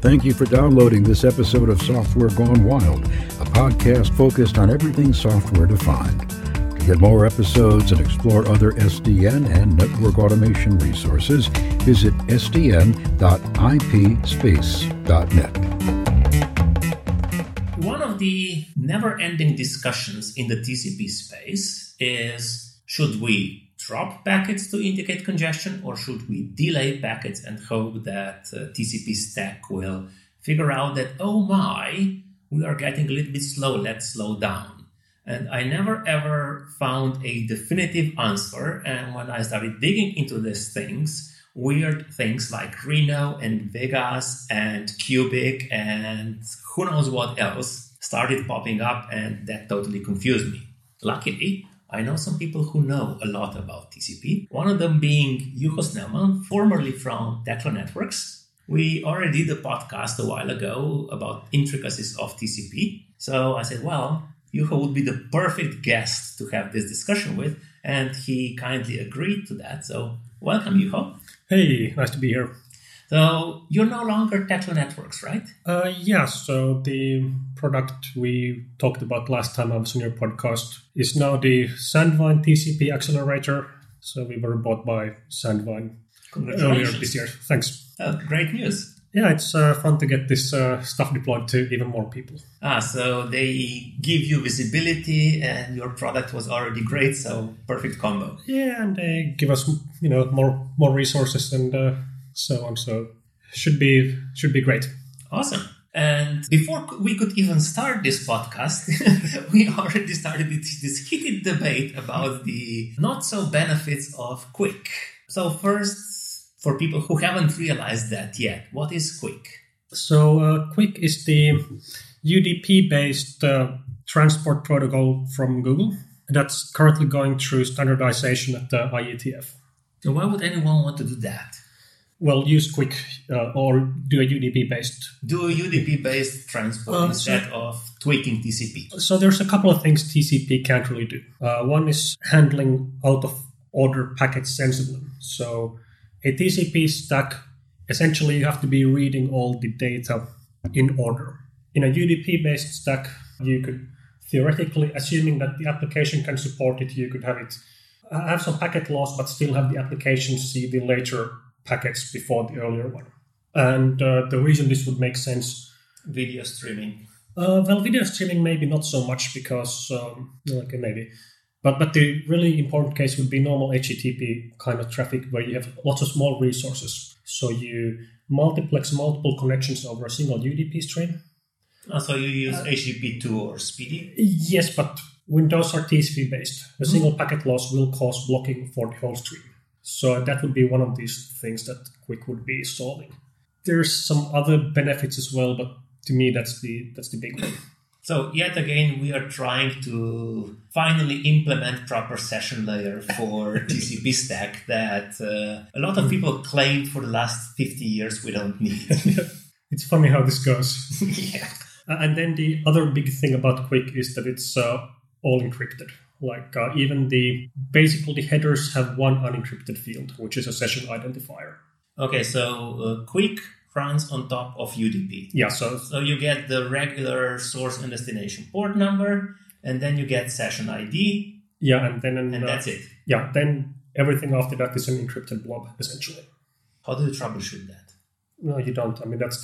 thank you for downloading this episode of Software Gone Wild, a podcast focused on everything software defined. To get more episodes and explore other SDN and network automation resources, visit sdn.ipspace.net. One of the never-ending discussions in the TCP space is, should we drop packets to indicate congestion, or should we delay packets and hope that TCP stack will figure out that, oh my, we are getting a little bit slow, let's slow down. And I never ever found a definitive answer. And when I started digging into these things, weird things like Reno and Vegas and Cubic and who knows what else started popping up, and that totally confused me. Luckily, I know some people who know a lot about TCP. One of them being Juho Snellman, formerly from Tekla Networks. We already did a podcast a while ago about intricacies of TCP. So I said, well, Juho would be the perfect guest to have this discussion with, and he kindly agreed to that. So welcome, Juho. Hey, nice to be here. So you're no longer Tekla Networks, right? Yeah, so the product we talked about last time I was on your podcast is now the Sandvine TCP accelerator. So we were bought by Sandvine earlier this year. Thanks. Great news. Yeah, it's fun to get this stuff deployed to even more people. So they give you visibility, and your product was already great, so perfect combo. Yeah, and they give us more resources and so on. So should be great. Awesome. And before we could even start this podcast, we already started this heated debate about the not so benefits of QUIC. So first, for people who haven't realized that yet, what is QUIC? So QUIC is the UDP-based transport protocol from Google that's currently going through standardization at the IETF. So why would anyone want to do that? Well, use QUIC or do a UDP-based. Do a UDP-based transport instead of tweaking TCP. So there's a couple of things TCP can't really do. One is handling out-of-order packets sensibly. So a TCP stack, essentially you have to be reading all the data in order. In a UDP-based stack, you could theoretically, assuming that the application can support it, you could have some packet loss, but still have the application see the later packets before the earlier one. And the reason this would make sense... Video streaming. Video streaming maybe not so much because... maybe. But the really important case would be normal HTTP kind of traffic where you have lots of small resources. So you multiplex multiple connections over a single UDP stream. So you use HTTP2 or SPDY? Yes, but Windows are TCP-based. A single packet loss will cause blocking for the whole stream. So that would be one of these things that QUIC would be solving. There's some other benefits as well, but to me that's the big one. So yet again, we are trying to finally implement proper session layer for TCP stack that a lot of people claimed for the last 50 years we don't need. It's funny how this goes. Yeah. And then the other big thing about QUIC is that it's all encrypted. Like basically the headers have one unencrypted field, which is a session identifier. Okay, so QUIC runs on top of UDP. Yeah, so you get the regular source and destination port number, and then you get session ID. Yeah, and that's it. Yeah, then everything after that is an encrypted blob, essentially. How do you troubleshoot that? No, you don't. I mean, if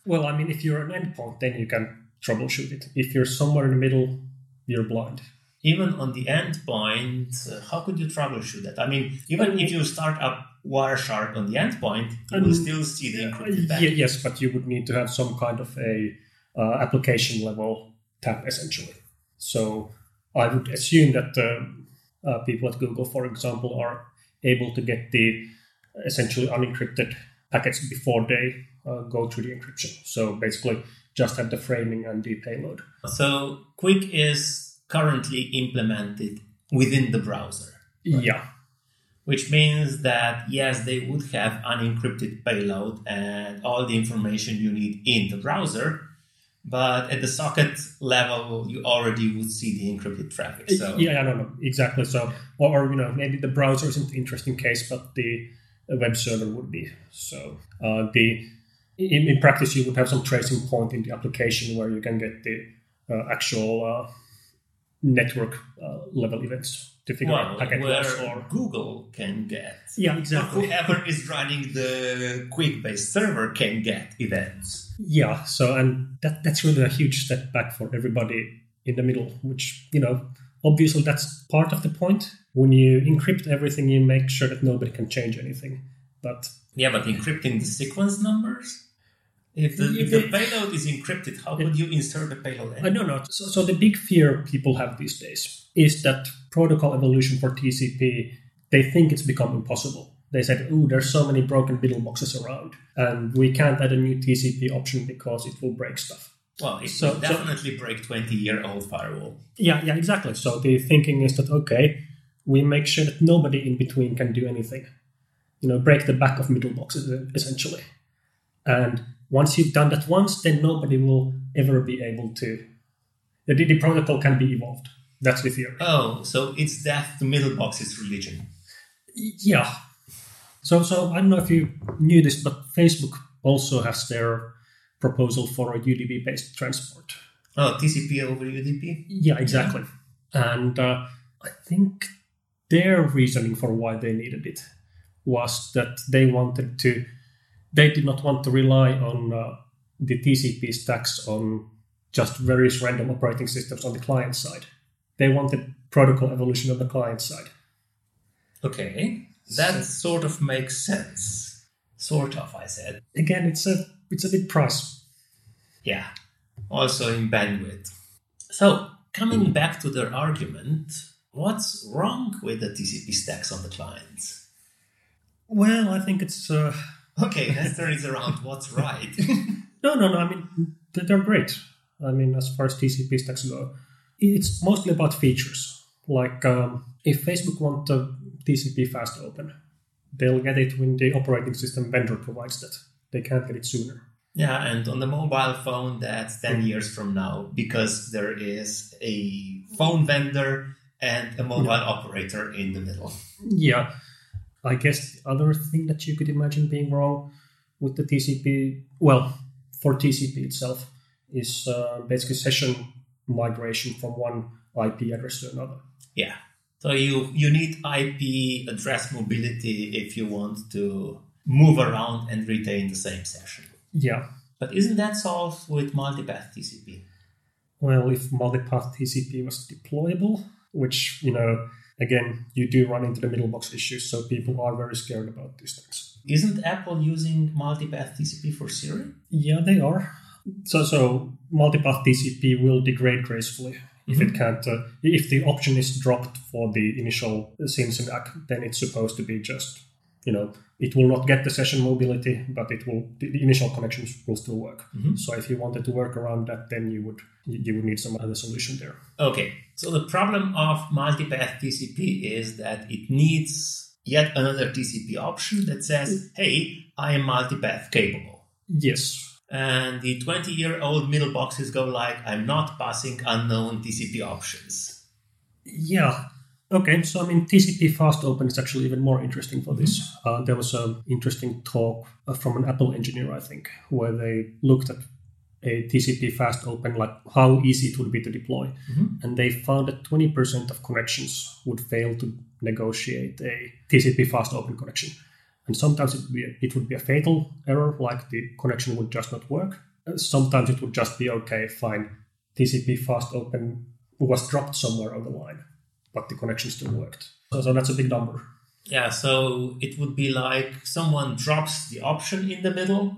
you're an endpoint, then you can troubleshoot it. If you're somewhere in the middle, you're blind. Even on the endpoint, how could you troubleshoot that? I mean, even if you start up Wireshark on the endpoint, you will still see the encrypted packet. Yes, but you would need to have some kind of a application level tap, essentially. So I would assume that people at Google, for example, are able to get the essentially unencrypted packets before they go through the encryption. So basically just have the framing and the payload. So QUIC is currently implemented within the browser. Right? Yeah. Which means that, yes, they would have unencrypted payload and all the information you need in the browser, but at the socket level, you already would see the encrypted traffic. So yeah, I don't know. Exactly. So, or maybe the browser isn't the interesting case, but the web server would be. So in practice, you would have some tracing point in the application where you can get the actual network level events to figure out packet loss. Or Google can get. Yeah, exactly. Whoever is running the QUIC-based server can get events. Yeah, and that's really a huge step back for everybody in the middle, which, obviously that's part of the point. When you encrypt everything, you make sure that nobody can change anything. But encrypting the sequence numbers? If the payload is encrypted, how could you insert the payload anyway? No. So the big fear people have these days is that protocol evolution for TCP, they think it's become impossible. They said, there's so many broken middle boxes around, and we can't add a new TCP option because it will break stuff. Well, it will definitely break 20-year-old firewall. Yeah, exactly. So the thinking is that, okay, we make sure that nobody in between can do anything. Break the back of middle boxes, essentially. And once you've done that once, then nobody will ever be able to... The protocol can be evolved. That's the theory. Oh, so it's death to middle boxes religion. Yeah. So I don't know if you knew this, but Facebook also has their proposal for a UDP-based transport. Oh, TCP over UDP? Yeah, exactly. Yeah. And I think their reasoning for why they needed it was that they did not want to rely on the TCP stacks on just various random operating systems on the client side. They wanted protocol evolution on the client side. Okay, that sort of makes sense. Sort of, I said. Again, it's a big price. Yeah, also in bandwidth. So, coming back to their argument, what's wrong with the TCP stacks on the clients? Well, I think it's... Okay, let's turn it around. What's right? No. I mean, they're great. I mean, as far as TCP stacks go, it's mostly about features. Like, if Facebook want a TCP fast open, they'll get it when the operating system vendor provides that. They can't get it sooner. Yeah, and on the mobile phone, that's 10 years from now, because there is a phone vendor and a mobile operator in the middle. Yeah. I guess the other thing that you could imagine being wrong with the TCP, well, for TCP itself, is basically session migration from one IP address to another. Yeah. So you need IP address mobility if you want to move around and retain the same session. Yeah. But isn't that solved with multipath TCP? Well, if multipath TCP was deployable, which, again, you do run into the middle box issues, so people are very scared about these things. Isn't Apple using multipath TCP for Siri? Yeah, they are. So multipath TCP will degrade gracefully if it can't. If the option is dropped for the initial SYN-SYN-ACK, then it's supposed to be just, it will not get the session mobility, but it will. The initial connections will still work. Mm-hmm. So if you wanted to work around that, then you would need some other solution there. Okay. So the problem of multipath TCP is that it needs yet another TCP option that says, hey, I am multipath capable. Yes. And the 20-year-old middle boxes go like, I'm not passing unknown TCP options. Yeah. Okay, so TCP fast open is actually even more interesting for this. There was an interesting talk from an Apple engineer, I think, where they looked at a TCP fast open, like how easy it would be to deploy. Mm-hmm. And they found that 20% of connections would fail to negotiate a TCP fast open connection. And sometimes it would be a fatal error, like the connection would just not work. Sometimes it would just be, okay, fine, TCP fast open was dropped somewhere on the line, but the connection still worked. So that's a big number. Yeah, so it would be like someone drops the option in the middle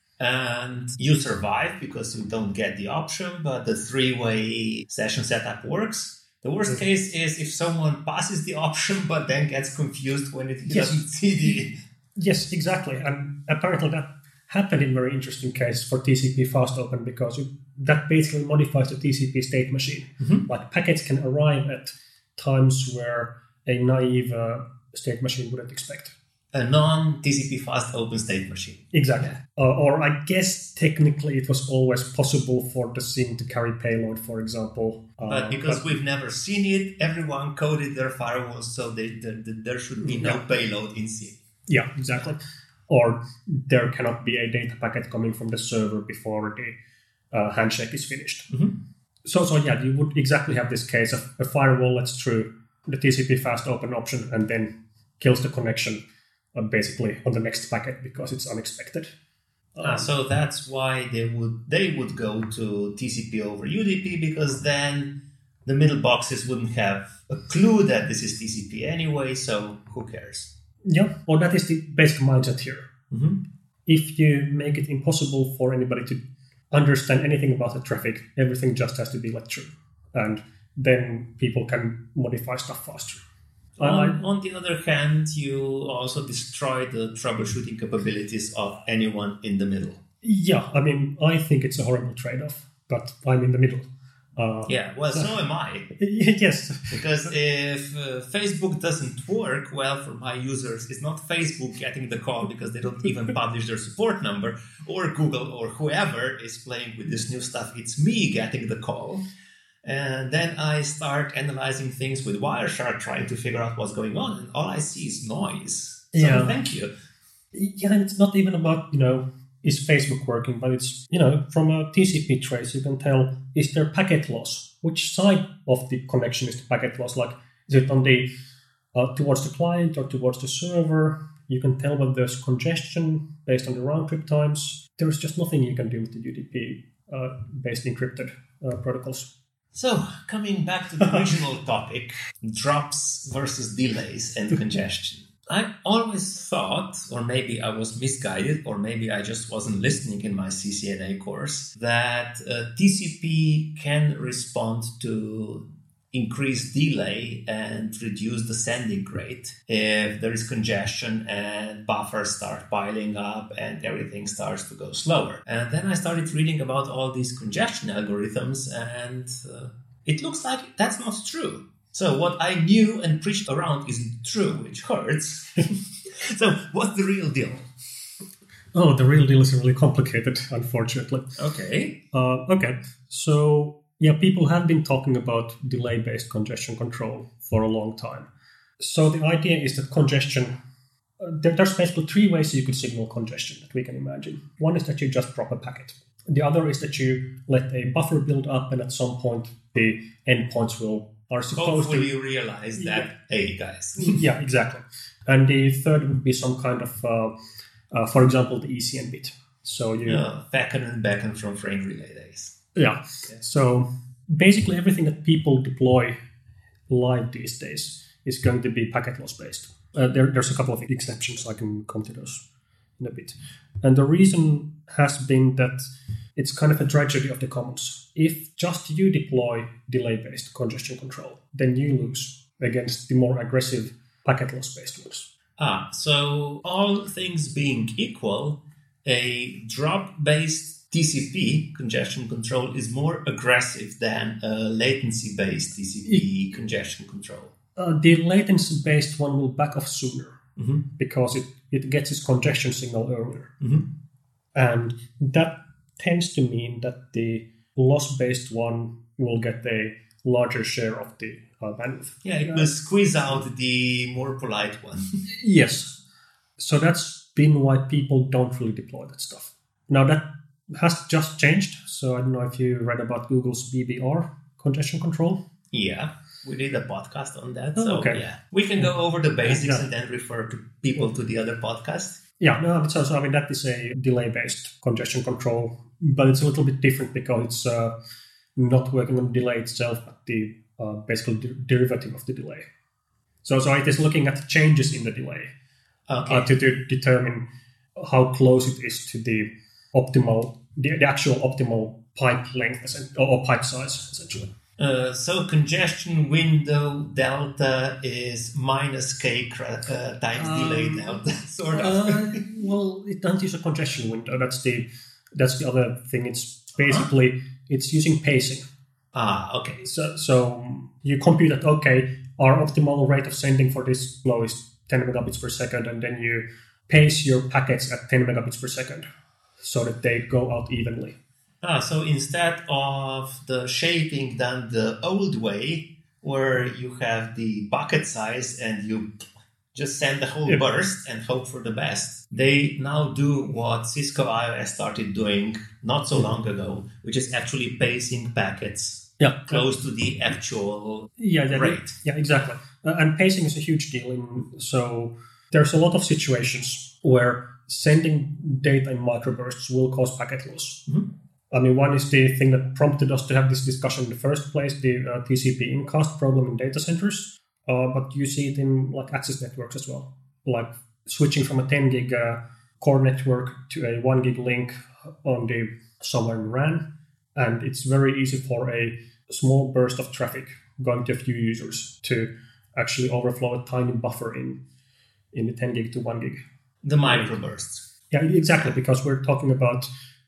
and you survive because you don't get the option, but the three-way session setup works. The worst case is if someone passes the option but then gets confused when it doesn't see the... Yes, exactly. And apparently that happened in a very interesting case for TCP fast open because that basically modifies the TCP state machine. Mm-hmm. Like packets can arrive at times where a naive state machine wouldn't expect. A non-TCP fast open state machine. Exactly. Or I guess technically it was always possible for the SYN to carry payload, for example. But because we've never seen it, everyone coded their firewalls so there should be no payload in SYN. Yeah, exactly. or there cannot be a data packet coming from the server before the handshake is finished. Mm-hmm. So yeah, you would exactly have this case of a firewall lets through the TCP fast open option and then kills the connection basically on the next packet because it's unexpected. So that's why they would go to TCP over UDP, because then the middle boxes wouldn't have a clue that this is TCP anyway, so who cares? Yeah, or that is the basic mindset here. Mm-hmm. If you make it impossible for anybody to understand anything about the traffic, everything just has to be let through. And then people can modify stuff faster. On the other hand, you also destroy the troubleshooting capabilities of anyone in the middle. Yeah, I mean, I think it's a horrible trade-off, but I'm in the middle. So am I. Yes. Because if Facebook doesn't work, well, for my users, it's not Facebook getting the call because they don't even publish their support number, or Google or whoever is playing with this new stuff. It's me getting the call. And then I start analyzing things with Wireshark, trying to figure out what's going on, and all I see is noise. So thank you. Yeah, and it's not even about, is Facebook working, but it's, from a TCP trace, you can tell, is there packet loss? Which side of the connection is the packet loss? Like, is it on the towards the client or towards the server? You can tell whether there's congestion based on the round trip times. There's just nothing you can do with the UDP-based encrypted protocols. So, coming back to the original topic, drops versus delays and congestion. I always thought, or maybe I was misguided, or maybe I just wasn't listening in my CCNA course, that TCP can respond to increased delay and reduce the sending rate if there is congestion and buffers start piling up and everything starts to go slower. And then I started reading about all these congestion algorithms, and it looks like that's not true. So what I knew and preached around isn't true, which hurts. So what's the real deal? Oh, the real deal is really complicated, unfortunately. Okay. So, people have been talking about delay-based congestion control for a long time. So the idea is that congestion, there's basically three ways you could signal congestion that we can imagine. One is that you just drop a packet. The other is that you let a buffer build up, and at some point the endpoints are supposed Hopefully you realize that, hey guys. Yeah, exactly. And the third would be some kind of, for example, the ECN bit. So beckon from frame relay days. Yeah. So basically everything that people deploy live these days is going to be packet loss based. There's a couple of exceptions. I can come to those in a bit. And the reason has been that it's kind of a tragedy of the commons. If just you deploy delay-based congestion control, then you lose against the more aggressive packet loss-based ones. So all things being equal, a drop-based TCP congestion control is more aggressive than a latency-based TCP congestion control. The latency-based one will back off sooner because it gets its congestion signal earlier. Mm-hmm. And that tends to mean that the loss-based one will get a larger share of the bandwidth. Yeah, it will squeeze out the more polite one. Yes. So that's been why people don't really deploy that stuff. Now that has just changed. So I don't know if you read about Google's BBR congestion control. Yeah, we did a podcast on that. Okay. We can go over the basics and then refer to people to the other podcast. Yeah, no, so that is a delay-based congestion control, but it's a little bit different because it's not working on the delay itself, but the basically derivative of the delay. So it is looking at changes in the delay to determine how close it is to the optimal, the actual optimal pipe length or pipe size, essentially. So congestion window delta is minus k times delay delta, sort of. Well, it doesn't use a congestion window. That's the other thing. It's basically it's using pacing. Okay. So you compute that, okay, our optimal rate of sending for this flow is 10 megabits per second, and then you pace your packets at 10 megabits per second so that they go out evenly. So instead of the shaping done the old way, where you have the bucket size and you just send the whole burst and hope for the best. They now do what Cisco IOS started doing not so long ago, which is actually pacing packets close to the actual rate. Yeah, exactly. And pacing is a huge deal. So there's a lot of situations where sending data in microbursts will cause packet loss. Mm-hmm. I mean, one is the thing that prompted us to have this discussion in the first place, the TCP incast problem in data centers. But you see it in like access networks as well, like switching from a 10 gig core network to a 1 gig link on the somewhere in RAN, and it's very easy for a small burst of traffic going to a few users to actually overflow a tiny buffer in the 10 gig to 1 gig. The microbursts. Yeah, exactly, because we're talking about,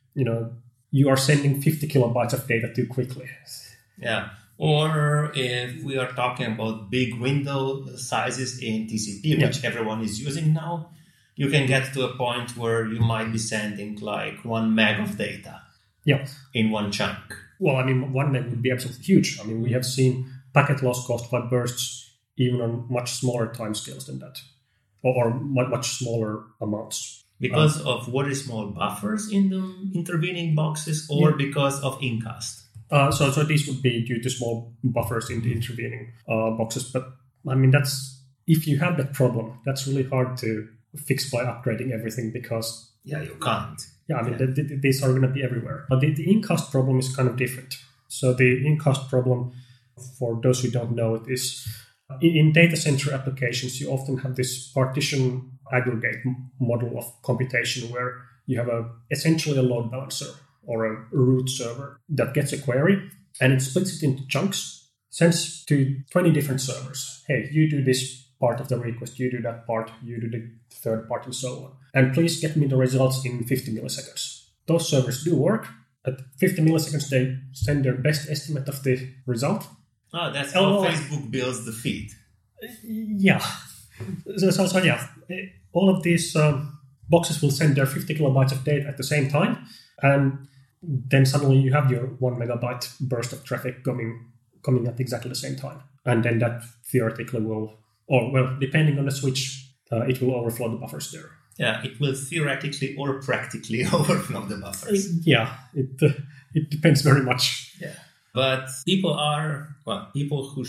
you are sending 50 kilobytes of data too quickly. Yeah. Or if we are talking about big window sizes in TCP, which everyone is using now, you can get to a point where you might be sending like 1 meg of data in one chunk. Well, I mean, 1 meg would be absolutely huge. I mean, we have seen packet loss caused by bursts even on much smaller timescales than that, or much smaller amounts. Because of very small buffers in the intervening boxes, or because of incast? So these would be due to small buffers in the intervening boxes. But I mean, if you have that problem, that's really hard to fix by upgrading everything because... Yeah, you can't. Yeah, I mean, these are going to be everywhere. But the incast problem is kind of different. So the incast problem, for those who don't know it, is in data center applications, you often have this partition aggregate model of computation where you have essentially a load balancer or a root server that gets a query and it splits it into chunks, sends to 20 different servers. Hey, you do this part of the request, you do that part, you do the third part, and so on. And please get me the results in 50 milliseconds. Those servers do work. At 50 milliseconds, they send their best estimate of the result. Oh, that's how Facebook builds the feed. Yeah. So yeah, all of these boxes will send their 50 kilobytes of data at the same time, and then suddenly you have your 1 megabyte burst of traffic coming at exactly the same time. And then that theoretically will, or well, depending on the switch, it will overflow the buffers there. Yeah, it will theoretically or practically overflow the buffers. It depends very much. Yeah. But people who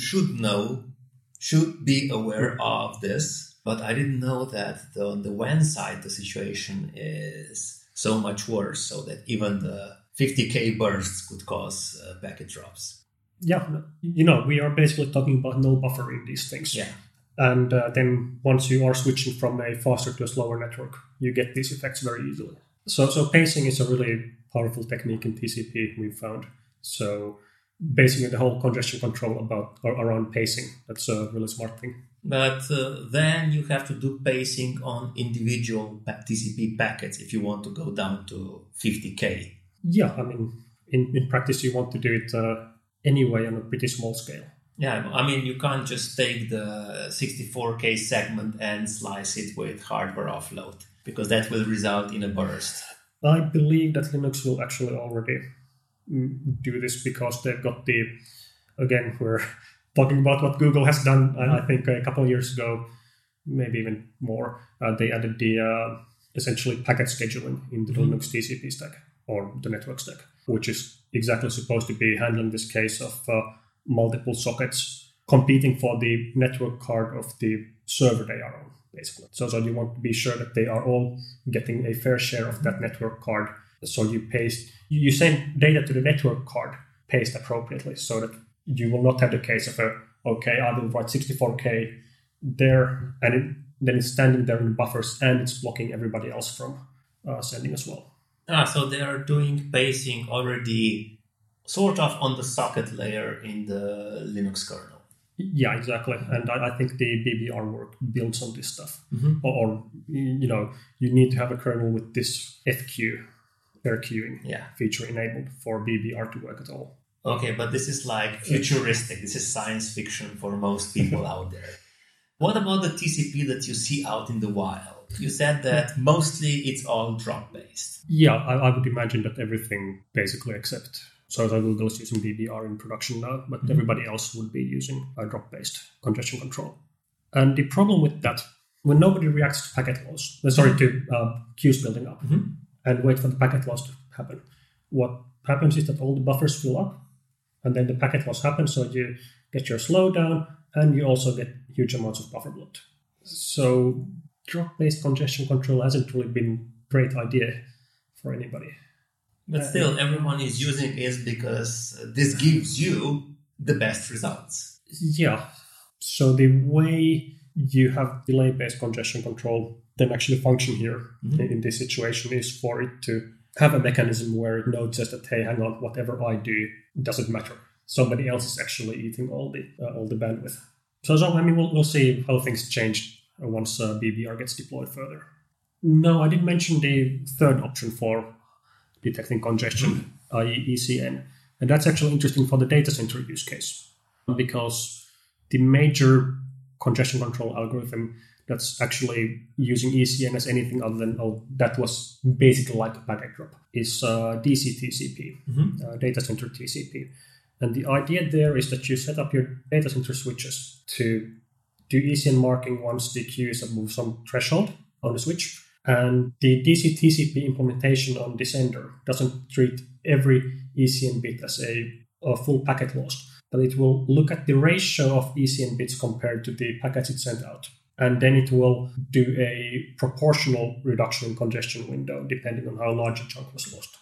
should be aware of this. But I didn't know that on the WAN side, the situation is so much worse, so that even the 50K bursts could cause packet drops. Yeah, we are basically talking about no buffer in these things. Yeah. And then once you are switching from a faster to a slower network, you get these effects very easily. So pacing is a really powerful technique in TCP, we've found. So basically the whole congestion control around pacing, that's a really smart thing. But then you have to do pacing on individual TCP packets if you want to go down to 50K. Yeah, I mean, in practice you want to do it anyway on a pretty small scale. Yeah, I mean, you can't just take the 64K segment and slice it with hardware offload, because that will result in a burst. I believe that Linux will actually already do this because they've got again, we're talking about what Google has done, I think a couple of years ago, maybe even more. They added the essentially packet scheduling into the Linux TCP stack or the network stack, which is exactly supposed to be handling this case of multiple sockets competing for the network card of the server they are on, basically. So you want to be sure that they are all getting a fair share of that network card. So you send data to the network card paced appropriately so that you will not have the case of I will write 64K there, and then it's standing there in the buffers and it's blocking everybody else from sending as well. So they are doing pacing already sort of on the socket layer in the Linux kernel. Yeah, exactly. And I think the BBR work builds on this stuff. Or you need to have a kernel with this FQ, pair queuing feature enabled for BBR to work at all. Okay, but this is like futuristic. This is science fiction for most people out there. What about the TCP that you see out in the wild? You said that mostly it's all drop-based. Yeah, I would imagine that everything basically except... So Google is using BBR in production now, but everybody else would be using a drop-based congestion control. And the problem with that when nobody reacts to packet loss, to queues building up and wait for the packet loss to happen, what happens is that all the buffers fill up and then the packet loss happens, so you get your slowdown and you also get huge amounts of buffer bloat. So drop-based congestion control hasn't really been a great idea for anybody. But still, everyone is using it because this gives you the best results. Yeah. So the way you have delay-based congestion control then actually function here in this situation is for it to have a mechanism where it notices that, hey, hang on, whatever I do doesn't matter. Somebody else is actually eating all the bandwidth. So I mean, we'll see how things change once BBR gets deployed further. No, I did mention the third option for detecting congestion, i.e. ECN. And that's actually interesting for the data center use case because the major congestion control algorithm that's actually using ECN as anything other than that was basically like a packet drop is DC TCP, data center TCP. And the idea there is that you set up your data center switches to do ECN marking once the queue is above some threshold on the switch. And the DC TCP implementation on the sender doesn't treat every ECN bit as a full packet loss, but it will look at the ratio of ECN bits compared to the packets it sent out. And then it will do a proportional reduction in congestion window depending on how large a chunk was lost.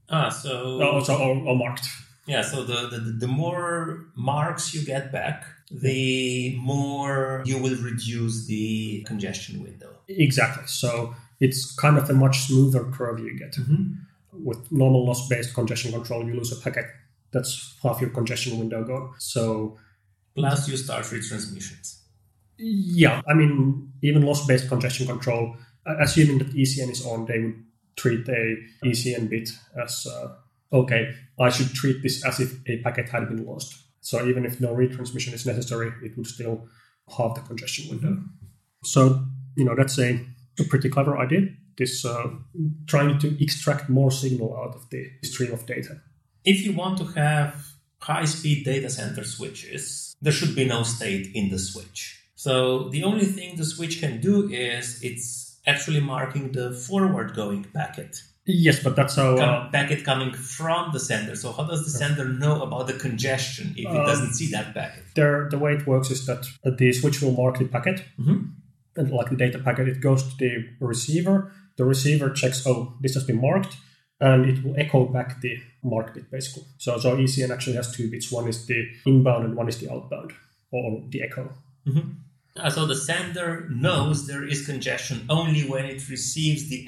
Or marked. Yeah, so the more marks you get back, the more you will reduce the congestion window. Exactly. So it's kind of a much smoother curve you get. With normal loss-based congestion control, you lose a packet. That's half your congestion window gone. So plus you start retransmissions. Yeah, I mean, even loss-based congestion control, assuming that ECN is on, they would treat a ECN bit as, okay, I should treat this as if a packet had been lost. So even if no retransmission is necessary, it would still halve the congestion window. So, that's a pretty clever idea, this trying to extract more signal out of the stream of data. If you want to have high-speed data center switches, there should be no state in the switch. So the only thing the switch can do is it's actually marking the forward-going packet. Yes, but that's how... packet coming from the sender. So how does the sender know about the congestion if it doesn't see that packet? The way it works is that the switch will mark the packet. And like the data packet, it goes to the receiver. The receiver checks, this has been marked. And it will echo back the marked bit, basically. So ECN actually has two bits. One is the inbound and one is the outbound, or the echo. So the sender knows there is congestion only when it receives the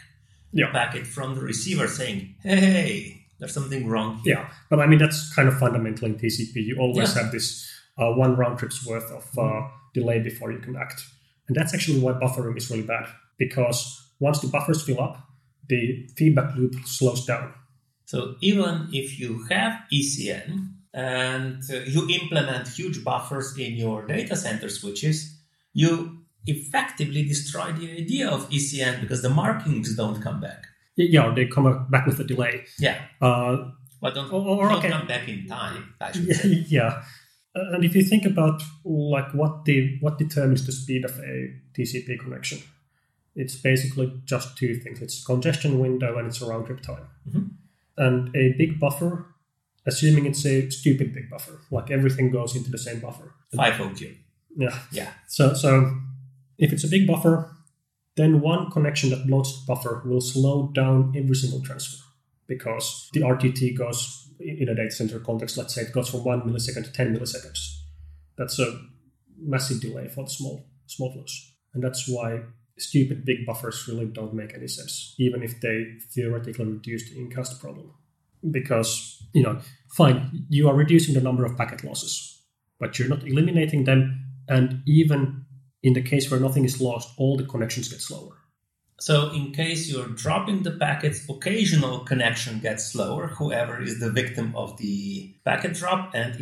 packet from the receiver saying, hey, there's something wrong here. Yeah, but I mean, that's kind of fundamental in TCP. You always have this one round trip's worth of delay before you can act. And that's actually why buffering is really bad, because once the buffers fill up, the feedback loop slows down. So even if you have ECN and you implement huge buffers in your data center switches, you effectively destroy the idea of ECN because the markings don't come back. Yeah, they come back with a delay. Yeah. But don't come back in time, I should say. Yeah. And if you think about like what determines the speed of a TCP connection, it's basically just two things. It's congestion window and it's a round trip time. And a big buffer, assuming it's a stupid big buffer, like everything goes into the same buffer. 502. Yeah. So if it's a big buffer, then one connection that bloats the buffer will slow down every single transfer because the RTT goes in a data center context. Let's say it goes from 1 millisecond to 10 milliseconds. That's a massive delay for the small flows. And that's why stupid big buffers really don't make any sense, even if they theoretically reduce the incast problem. Because, fine, you are reducing the number of packet losses, but you're not eliminating them. And even in the case where nothing is lost, all the connections get slower. So in case you're dropping the packets, occasional connection gets slower, whoever is the victim of the packet drop. And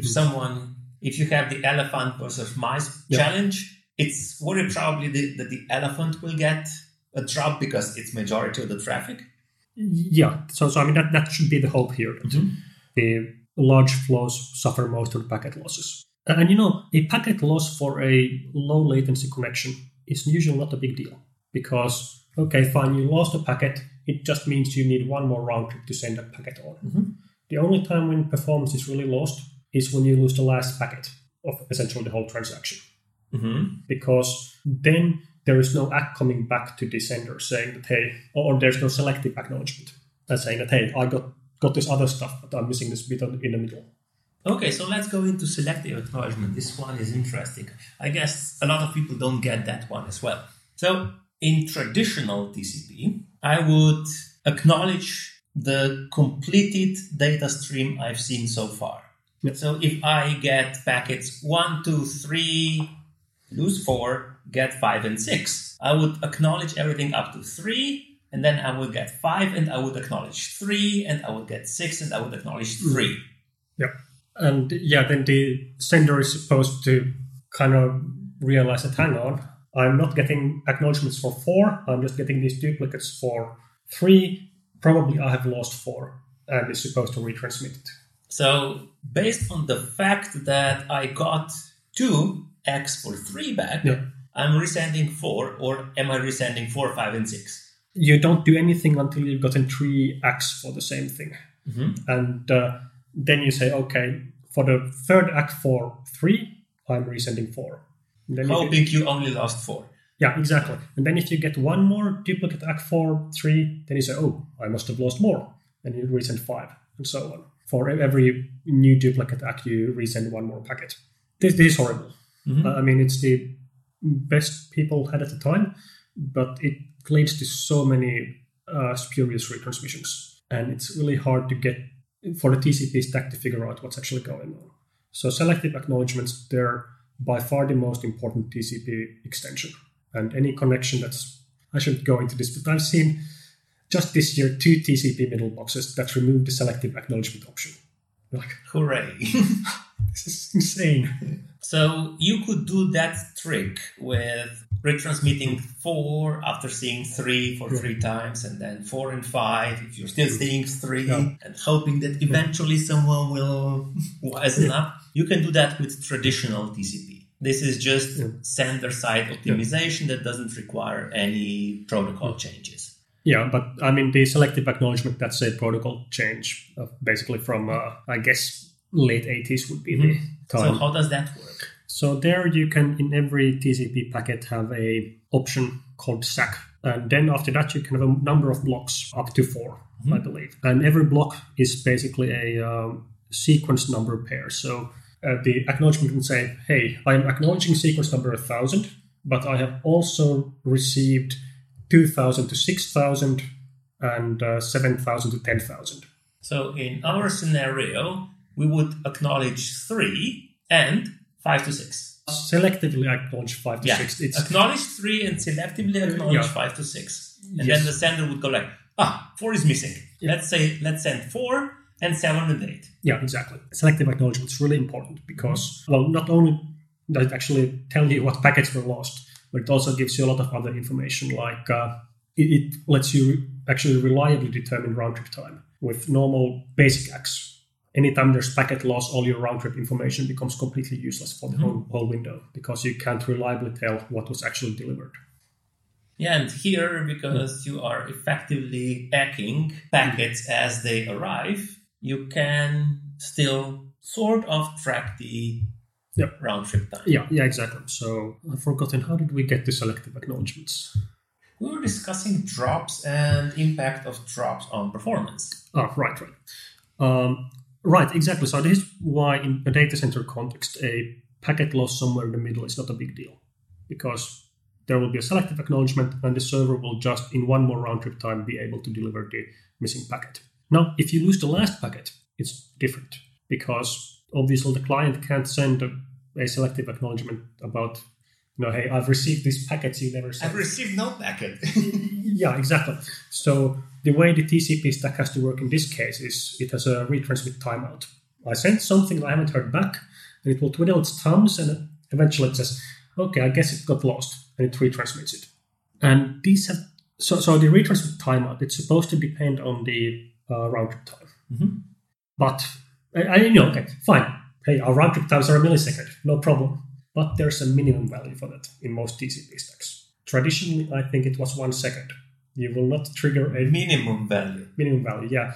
if you have the elephant versus mice challenge, it's very probably that the elephant will get a drop because it's majority of the traffic. Yeah, so I mean that should be the hope here. That the large flows suffer most of the packet losses. And a packet loss for a low latency connection is usually not a big deal because, okay, fine, you lost a packet. It just means you need one more round trip to send that packet on. Mm-hmm. The only time when performance is really lost is when you lose the last packet of essentially the whole transaction. Mm-hmm. Because then there is no ACK coming back to the sender saying that, hey, or there's no selective acknowledgement that's saying that, hey, I got this other stuff, but I'm missing this bit in the middle. Okay, so let's go into selective acknowledgement. This one is interesting. I guess a lot of people don't get that one as well. So in traditional TCP, I would acknowledge the completed data stream I've seen so far. Yep. So if I get packets 1, 2, 3, lose 4, get 5 and 6, I would acknowledge everything up to 3, and then I would get 5, and I would acknowledge 3, and I would get 6, and I would acknowledge 3. Yeah. And then the sender is supposed to kind of realize that, hang on, I'm not getting acknowledgements for 4, I'm just getting these duplicates for 3. Probably I have lost 4, and is supposed to retransmit it. So based on the fact that I got 2x for 3 back, I'm resending 4, or am I resending 4, 5, and 6? You don't do anything until you've gotten 3x for the same thing. Mm-hmm. And then you say, okay, for the third ACK for 3, I'm resending 4. And then hoping you only lost 4. Yeah, exactly. And then if you get one more duplicate ACK for 3, then you say, oh, I must have lost more. And you resend 5, and so on. For every new duplicate ACK, you resend one more packet. This is horrible. Mm-hmm. I mean, it's the best people had at the time, but it leads to so many spurious retransmissions. And it's really hard to get for the TCP stack to figure out what's actually going on. So selective acknowledgements, they're by far the most important TCP extension. And any connection that's, I shouldn't go into this, but I've seen just this year 2 TCP middle boxes that removed the selective acknowledgement option. Like, hooray. This is insane. So you could do that trick with retransmitting 4 after seeing 3 for 3 times, and then 4 and 5 if you're still seeing 3, and hoping that eventually someone will wisen up. You can do that with traditional TCP. This is just sender-side optimization that doesn't require any protocol changes. Yeah, but I mean, the selective acknowledgement, that's a protocol change, basically from, I guess, late 80s would be the time. So how does that work? So there you can, in every TCP packet, have a option called SAC. And then after that, you can have a number of blocks, up to 4, I believe. And every block is basically a sequence number pair. So the acknowledgement can say, hey, I'm acknowledging sequence number 1000, but I have also received 2000 to 6000 and 7000 to 10,000. So in our scenario, we would acknowledge 3 and 5 to 6. Selectively acknowledge 5 to 6. It's acknowledge 3 and selectively acknowledge 5 to 6. And then the sender would go like, 4 is missing. Let's send 4 and 7 and 8. Yeah, exactly. Selective acknowledgement is really important because, well, not only does it actually tell you what packets were lost, but it also gives you a lot of other information, like it lets you actually reliably determine round-trip time. With normal basic ACKs, anytime there's packet loss, all your round-trip information becomes completely useless for the whole window because you can't reliably tell what was actually delivered. Yeah, and here, because you are effectively packing packets as they arrive, you can still sort of track the round-trip time. Yeah, exactly. So I've forgotten, how did we get to selective acknowledgements? We were discussing drops and impact of drops on performance. Right. Right, exactly. So this is why in a data center context, a packet loss somewhere in the middle is not a big deal, because there will be a selective acknowledgement and the server will just in one more round-trip time be able to deliver the missing packet. Now, if you lose the last packet, it's different, because obviously the client can't send a selective acknowledgement about, hey, I've received these packets you never sent. I've received no packet. Yeah, exactly. So the way the TCP stack has to work in this case is it has a retransmit timeout. I sent something I haven't heard back, and it will twiddle its thumbs, and eventually it says, okay, I guess it got lost, and it retransmits it. And these have so the retransmit timeout, it's supposed to depend on the round-trip time. Mm-hmm. But, okay, fine. Hey, our round-trip times are a millisecond, no problem. But there's a minimum value for that in most TCP stacks. traditionally, I think it was 1 second. You will not trigger a minimum value. Minimum value, yeah.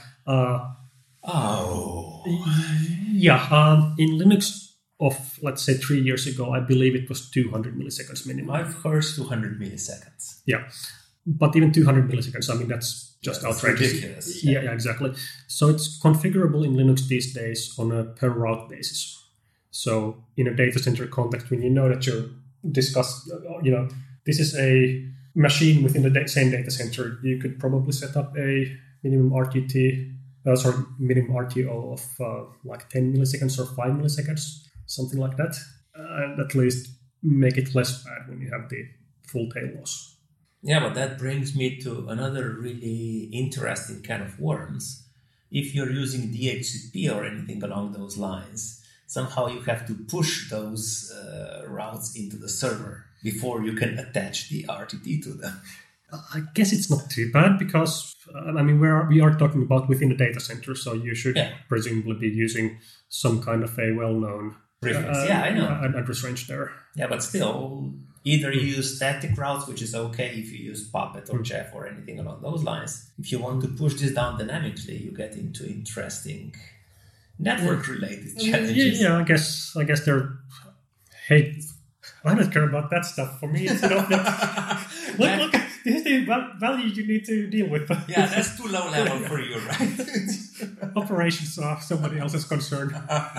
Oh. Yeah, in Linux of, let's say, 3 years ago, I believe it was 200 milliseconds minimum. I've heard 200 milliseconds. Yeah. But even 200 milliseconds, I mean, that's just outrageous. Ridiculous. Yeah, exactly. So it's configurable in Linux these days on a per route basis. So in a data center context, when you know that you're this is a machine within the same data center, you could probably set up a minimum minimum RTO of like 10 milliseconds or 5 milliseconds, something like that. And at least make it less bad when you have the full tail loss. Yeah, but that brings me to another really interesting kind of worms. If you're using DHCP or anything along those lines, somehow you have to push those routes into the server before you can attach the RTT to them. I guess it's not too bad because, we are talking about within the data center, so you should presumably be using some kind of a well-known I know. address range there. Yeah, but still, either you use static routes, which is okay if you use Puppet or Chef or anything along those lines. If you want to push this down dynamically, you get into interesting network-related challenges. Yeah, I guess they're... Hey, I don't care about that stuff. For me, it's enough that... look, this is the value you need to deal with. Yeah, that's too low level for you, right? Operations are somebody else's concern.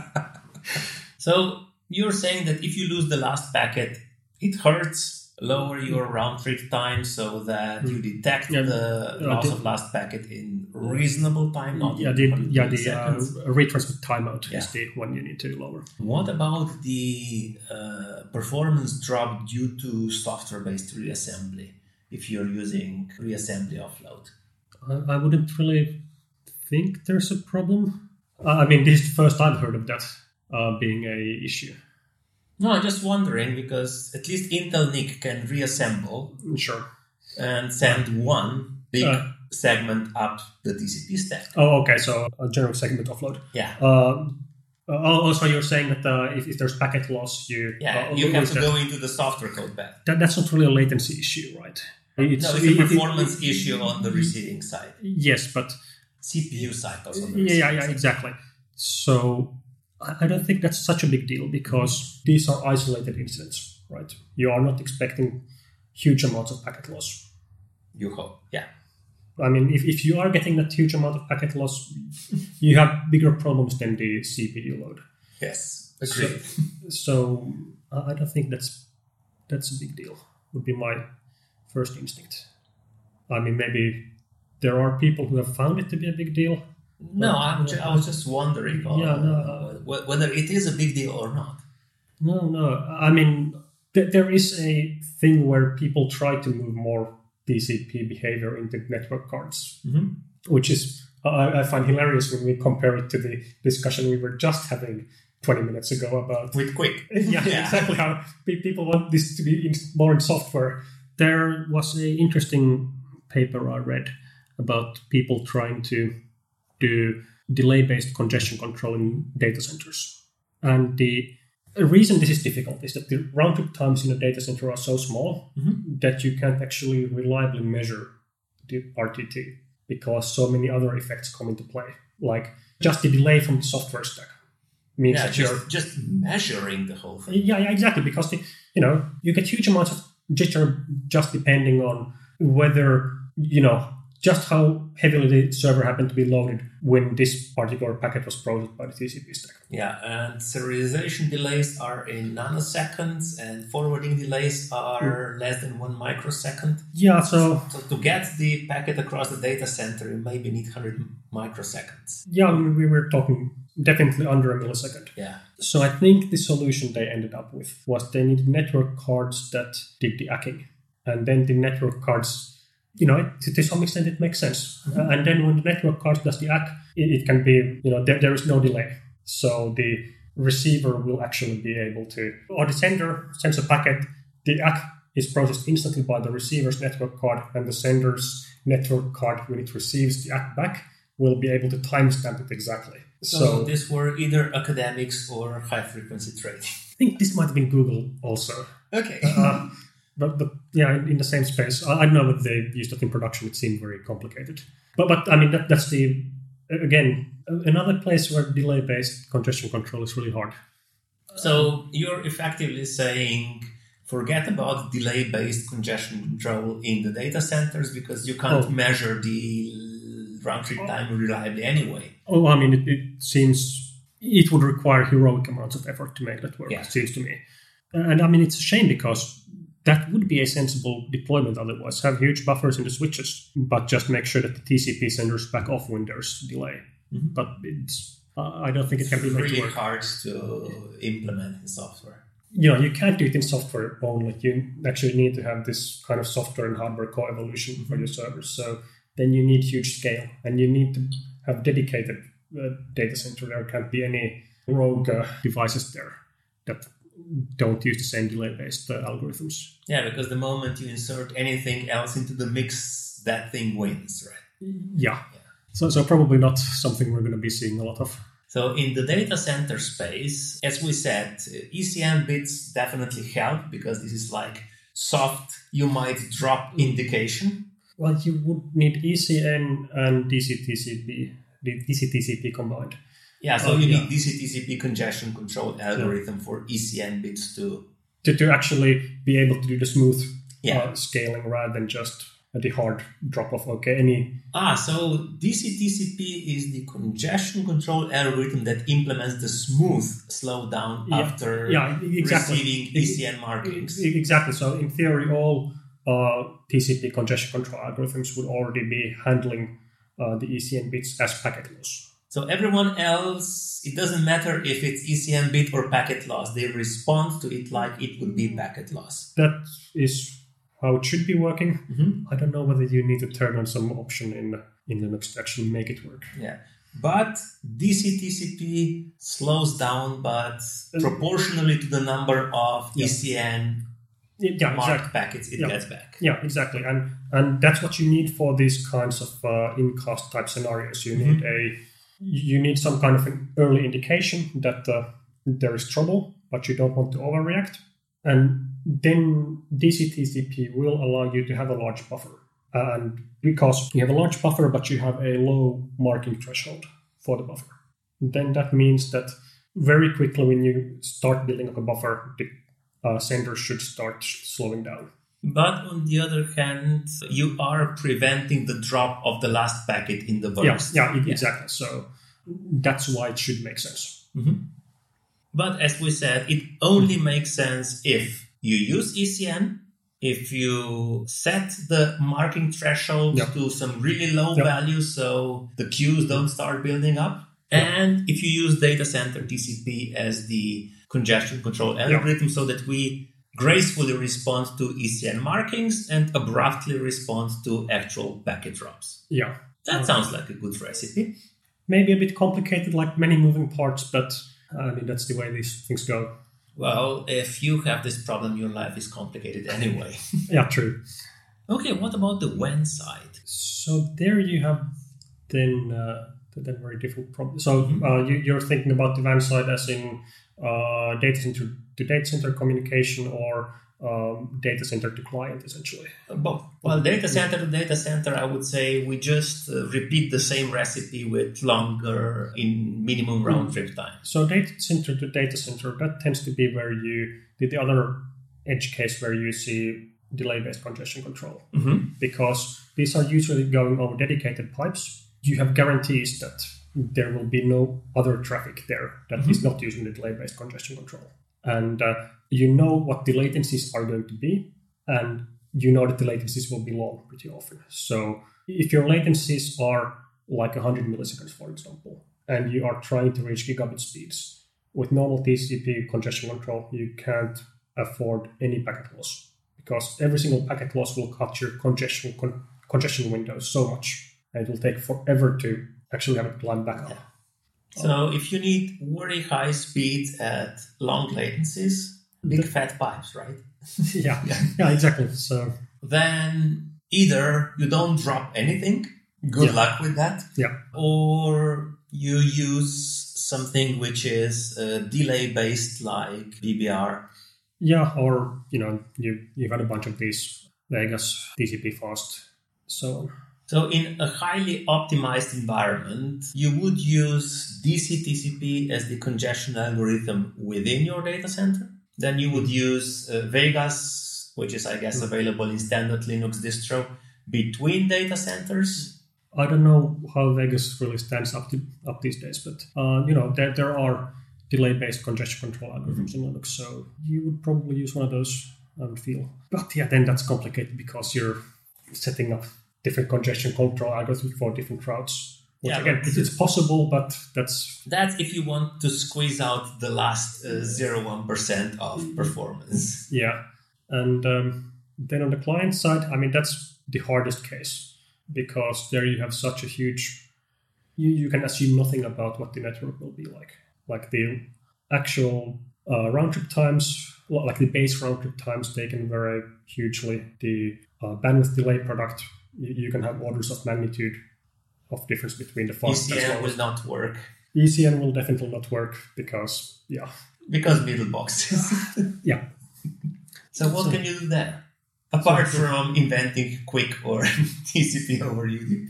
So you're saying that if you lose the last packet, it hurts, lower your round trip time so that you detect the loss of last packet in reasonable time, not the retransmit timeout is the one you need to lower. What about the performance drop due to software-based reassembly if you're using reassembly offload? I wouldn't really think there's a problem. This is the first I've heard of that being a issue. No, I'm just wondering because at least Intel NIC can reassemble and send one big segment up the TCP stack. Oh, okay. So a general segment offload. Yeah. Also, you're saying that if there's packet loss, you have to go into the software code back. That's not really a latency issue, right? It's a performance issue on the receiving side. Yes, but CPU cycles on the receiving side. Yeah, exactly. So I don't think that's such a big deal because these are isolated incidents, right? You are not expecting huge amounts of packet loss. You hope, yeah. If you are getting that huge amount of packet loss, you have bigger problems than the CPU load. Yes, agreed. So I don't think that's a big deal, would be my first instinct. Maybe there are people who have found it to be a big deal. No, I was just wondering whether it is a big deal or not. No. There is a thing where people try to move more TCP behavior into network cards, which is I find hilarious when we compare it to the discussion we were just having 20 minutes ago about... With QUIC. Yeah, exactly. How people want this to be more in software. There was an interesting paper I read about people trying to do delay-based congestion control in data centers. And the reason this is difficult is that the round-trip times in a data center are so small that you can't actually reliably measure the RTT because so many other effects come into play. Like just the delay from the software stack means that you're... Just measuring the whole thing. Yeah, exactly. Because, you get huge amounts of jitter just depending on whether, just how heavily the server happened to be loaded when this particular packet was processed by the TCP stack. Yeah, and serialization delays are in nanoseconds, and forwarding delays are less than 1 microsecond. Yeah, so to get the packet across the data center, you maybe need 100 microseconds. Yeah, we were talking definitely under a millisecond. Yeah. So I think the solution they ended up with was they needed network cards that did the ACKing. And then the network cards... to some extent it makes sense. And then when the network card does the ACK, it can be, there is no delay. So the receiver will actually be able to, or the sender sends a packet, the ACK is processed instantly by the receiver's network card, and the sender's network card, when it receives the ACK back, will be able to timestamp it exactly. So these were either academics or high-frequency trading. I think this might have been Google also. Okay. But yeah, in the same space, I don't know whether they used it in production. It seemed very complicated. But I mean, that's again, another place where delay-based congestion control is really hard. So you're effectively saying, forget about delay-based congestion control in the data centers because you can't measure the round-trip time reliably anyway. Oh, I mean, it seems it would require heroic amounts of effort to make that work, it seems to me. And I mean, it's a shame because that would be a sensible deployment otherwise. Have huge buffers in the switches, but just make sure that the TCP senders back off when there's delay. Mm-hmm. But I don't think it can be made to work. It's really hard to implement in software. You can't do it in software only. You actually need to have this kind of software and hardware co-evolution for your servers. So then you need huge scale, and you need to have dedicated data center. There can't be any rogue devices there that don't use the same delay-based algorithms. Yeah, because the moment you insert anything else into the mix, that thing wins, right? Yeah. So probably not something we're going to be seeing a lot of. So in the data center space, as we said, ECN bits definitely help because this is like soft, you might drop indication. Well, you would need ECN and DC-TCP combined. Yeah, so you need DC-TCP congestion control algorithm for ECN bits to actually be able to do the smooth scaling rather than just the hard drop-off. So DC-TCP is the congestion control algorithm that implements the smooth slowdown after receiving ECN markings. Exactly. So in theory, all TCP congestion control algorithms would already be handling the ECN bits as packet loss. So everyone else, it doesn't matter if it's ECN bit or packet loss. They respond to it like it would be packet loss. That is how it should be working. Mm-hmm. I don't know whether you need to turn on some option in Linux to actually make it work. Yeah. But DC-TCP slows down, but proportionally to the number of ECN marked packets it gets back. Yeah, exactly. And that's what you need for these kinds of in-cast type scenarios. You need some kind of an early indication that there is trouble, but you don't want to overreact. And then DC-TCP will allow you to have a large buffer. And because you have a large buffer, but you have a low marking threshold for the buffer, then that means that very quickly when you start building up a buffer, the sender should start slowing down. But on the other hand, you are preventing the drop of the last packet in the burst. Yeah, exactly. So that's why it should make sense. Mm-hmm. But as we said, it only makes sense if you use ECN, if you set the marking threshold to some really low value so the queues don't start building up, and if you use data center TCP as the congestion control algorithm so that we gracefully respond to ECN markings and abruptly respond to actual packet drops. Yeah. That sounds like a good recipe. Maybe a bit complicated, like many moving parts, but I mean, that's the way these things go. Well, if you have this problem, your life is complicated anyway. Yeah, true. Okay, what about the WAN side? So there you have then very different problems. So you're thinking about the WAN side as in data center to data center communication or data center to client, essentially? Well, data center to data center, I would say we just repeat the same recipe with longer in minimum round trip time. So data center to data center, that tends to be where you did the other edge case where you see delay-based congestion control. Mm-hmm. Because these are usually going over dedicated pipes. You have guarantees that there will be no other traffic there that is not using the delay-based congestion control. And you know what the latencies are going to be, and you know that the latencies will be long pretty often. So if your latencies are like 100 milliseconds, for example, and you are trying to reach gigabit speeds, with normal TCP congestion control, you can't afford any packet loss because every single packet loss will cut your congestion window so much, and it will take forever to actually have it climb back up. So if you need very high speeds at long latencies, big fat pipes, right? Yeah, exactly. So then either you don't drop anything, good luck with that, or you use something which is delay-based like BBR, Yeah, or you've had a bunch of these Vegas, TCP fast, so on. So in a highly optimized environment, you would use DC-TCP as the congestion algorithm within your data center. Then you would use Vegas, which is, I guess, available in standard Linux distro, between data centers. I don't know how Vegas really stands up these days, but there are delay-based congestion control algorithms in Linux, so you would probably use one of those, I would feel. But yeah, then that's complicated because you're setting up different congestion control algorithms for different routes. Which again, it's possible, but that's if you want to squeeze out the last 0.1% of performance. Yeah, and then on the client side, I mean, that's the hardest case because there you have such a huge, you can assume nothing about what the network will be like the actual round trip times, like the base round trip times, they can vary hugely. The bandwidth delay product, you can have orders of magnitude of difference between the fast. ECN will not work. ECN will definitely not work because middle boxes. Yeah. So what can you do there? Apart from inventing QUIC or TCP over UDP.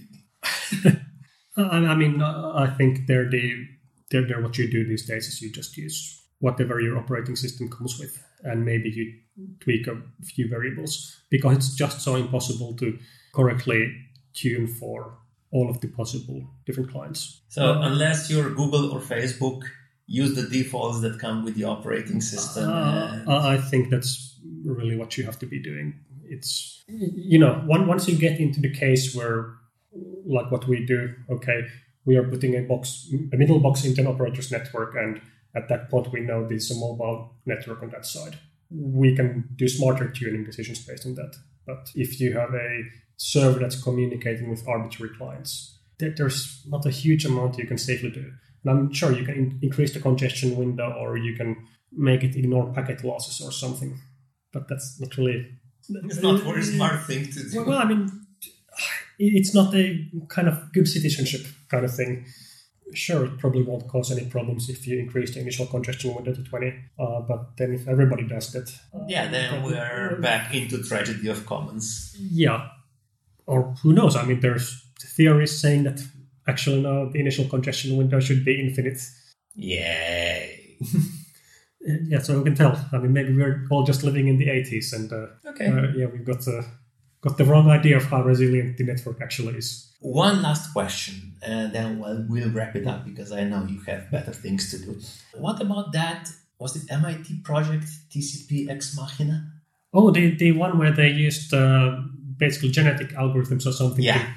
I mean, I think they're what you do these days is you just use whatever your operating system comes with, and maybe you tweak a few variables because it's just so impossible to correctly tune for all of the possible different clients. So unless you're Google or Facebook, use the defaults that come with the operating system. I think that's really what you have to be doing. It's, once you get into the case where, like what we do, okay, we are putting a middle box into an operator's network, and at that point we know there's a mobile network on that side. We can do smarter tuning decisions based on that. But if you have a server that's communicating with arbitrary clients, there's not a huge amount you can safely do. And I'm sure you can increase the congestion window, or you can make it ignore packet losses or something. But that's not really... It's not a very smart thing to do. Well, I mean, it's not a kind of good citizenship kind of thing. Sure, it probably won't cause any problems if you increase the initial congestion window to 20. But then if everybody does that... then we're back into tragedy of commons. Yeah. Or who knows? I mean, there's theories saying that actually no, the initial congestion window should be infinite. Yay! Yeah, so we can tell. I mean, maybe we're all just living in the 80s, and we've got the wrong idea of how resilient the network actually is. One last question, and then we'll wrap it up because I know you have better things to do. What about that? Was it MIT project TCP Ex Machina? Oh, the one where they used basically genetic algorithms or something. Yeah.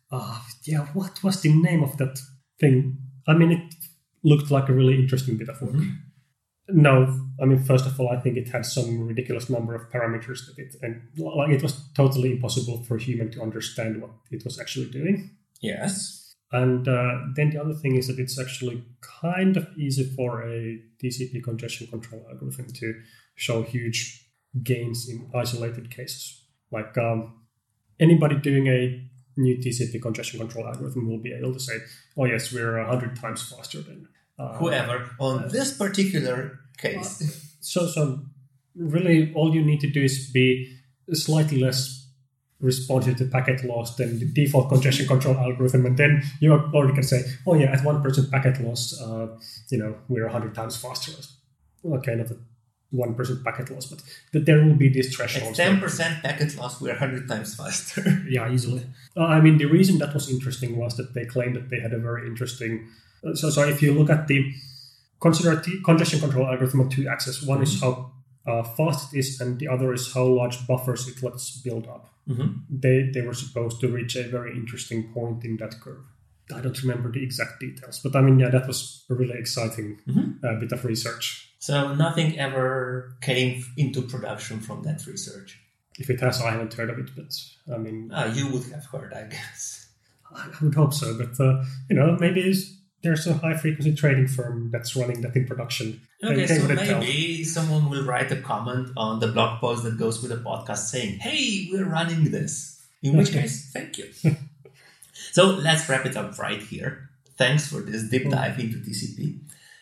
What was the name of that thing? I mean, it looked like a really interesting bit of work. Mm-hmm. No, I mean, first of all, I think it had some ridiculous number of parameters and it was totally impossible for a human to understand what it was actually doing. Yes. And then the other thing is that it's actually kind of easy for a TCP congestion control algorithm to show huge gains in isolated cases. Like anybody doing a new TCP congestion control algorithm will be able to say, oh yes, we're 100 times faster than whoever on this particular case. So really all you need to do is be slightly less responsive to packet loss than the default congestion control algorithm, and then you already can say, oh yeah, at 1% packet loss, we're 100 times faster. Okay, not a 1% packet loss, but there will be these thresholds. At 10% packet loss, we're 100 times faster. Yeah, easily. I mean, the reason that was interesting was that they claimed that they had a very interesting... So if you look at consider the congestion control algorithm on two axes. One is how fast it is, and the other is how large buffers it lets build up. Mm-hmm. They were supposed to reach a very interesting point in that curve. I don't remember the exact details, but I mean, yeah, that was a really exciting bit of research. So nothing ever came into production from that research? If it has, I haven't heard of it, but I mean... you would have heard, I guess. I would hope so, but, maybe there's a high-frequency trading firm that's running that in production. Okay, so maybe someone will write a comment on the blog post that goes with the podcast saying, hey, we're running this. In which case, thank you. So let's wrap it up right here. Thanks for this deep dive into TCP.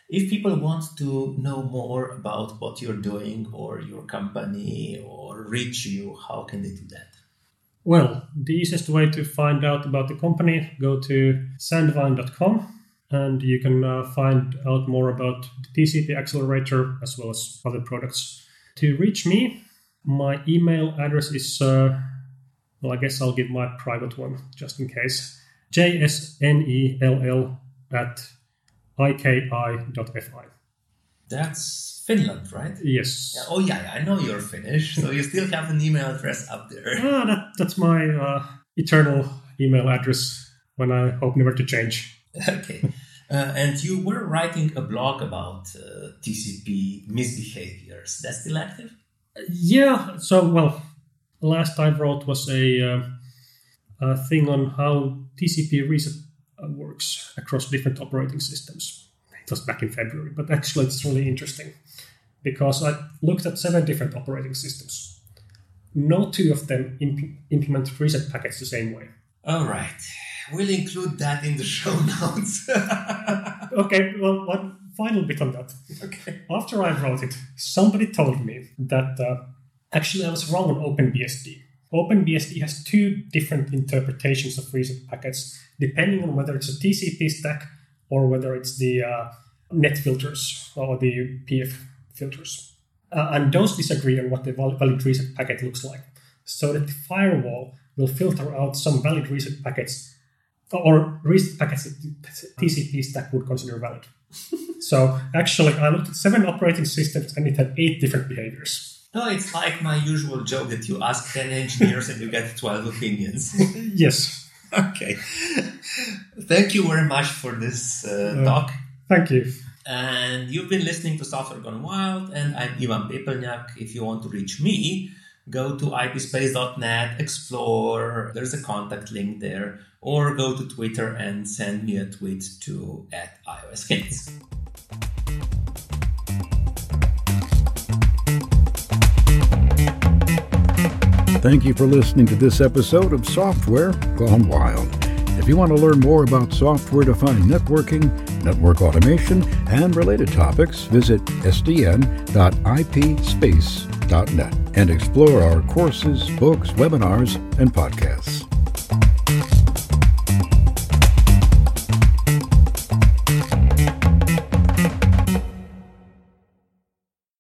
If people want to know more about what you're doing or your company or reach you, how can they do that? Well, the easiest way to find out about the company, go to sandvine.com and you can find out more about the TCP accelerator as well as other products. To reach me, my email address is, I guess I'll give my private one just in case, jsnell@iki.fi. That's Finland, right? Yes. Yeah, oh, yeah, I know you're Finnish, so you still have an email address up there. That's my eternal email address, when I hope never to change. Okay. And you were writing a blog about TCP misbehaviors. That's still active? Yeah. So, last I wrote was a thing on how TCP reset works across different operating systems. It was back in February, but actually it's really interesting because I looked at 7 different operating systems. No 2 of them implement reset packets the same way. All right. We'll include that in the show notes. Okay, well, one final bit on that. Okay. After I wrote it, somebody told me that actually I was wrong on OpenBSD. OpenBSD has 2 different interpretations of reset packets, depending on whether it's a TCP stack or whether it's the net filters or the PF filters. And those disagree on what the valid reset packet looks like. So that the firewall will filter out some valid reset packets or reset packets that the TCP stack would consider valid. So actually, I looked at 7 operating systems and it had 8 different behaviors. No, it's like my usual joke that you ask 10 engineers and you get 12 opinions. Yes. Okay. Thank you very much for this talk. Thank you. And you've been listening to Software Gone Wild, and I'm Ivan Pepelniak. If you want to reach me, go to ipspace.net, explore, there's a contact link there, or go to Twitter and send me a tweet to @iOSHints. Thank you for listening to this episode of Software Gone Wild. If you want to learn more about software-defined networking, network automation, and related topics, visit sdn.ipspace.net and explore our courses, books, webinars, and podcasts.